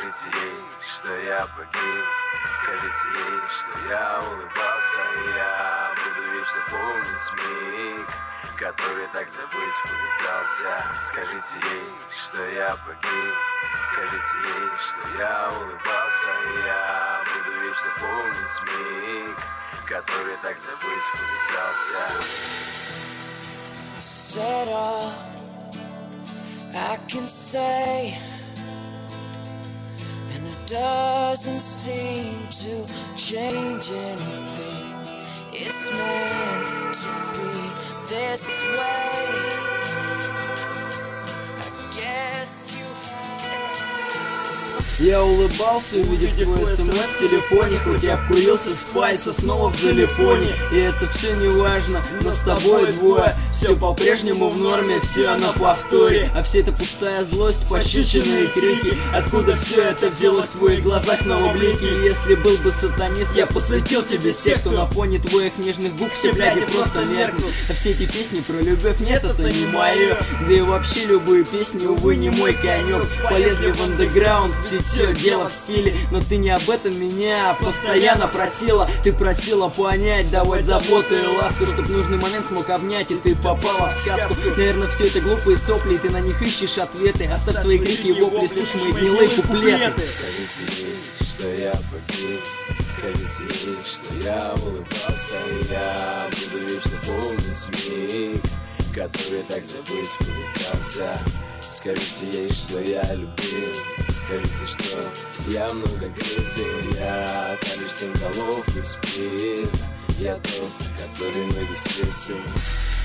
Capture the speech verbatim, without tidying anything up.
Скажите ей, что я погиб. Скажите ей, что я улыбался, и я буду вечно помнить миг, который так забыть попытался. Скажите ей, что я погиб. Скажите ей, что я улыбался, и я буду вечно помнить миг, который так забыть попытался. I said all I can say, and it doesn't seem to change anything. It's meant to be this way. I guess you Я улыбался, увидев твой смс в телефоне, хоть я обкурился спайса снова в залипоне. И это все не важно, но с тобой двое. Все по-прежнему в норме, все на повторе. А все это пустая злость, пощечины и крики. Откуда все это взялось в твоих глазах снова блики? Если был бы сатанист, я посвятил тебе секту. На фоне твоих нежных губ все бляди просто меркнут. А все эти песни про любовь, нет, это не мое. Да и вообще любые песни, увы, не мой конек. Полезли в андеграунд, все дело в стиле. Но ты не об этом меня постоянно просила. Ты просила понять, давать заботу и ласку, чтоб нужный момент смог обнять, и ты попала в сказку. Наверное, все это глупые сопли, и ты на них ищешь ответы. Оставь свои крики и вопли, слушай мои гнилые куплеты. Скажите ей, что я погиб. Скажите ей, что я улыбался, и я буду вечно помнить миг, который так забыть попытался. Скажите ей, что я любил. Скажите, что я много грезил. Я та лишь тень голов и спит. Я тот, который ноги свесил.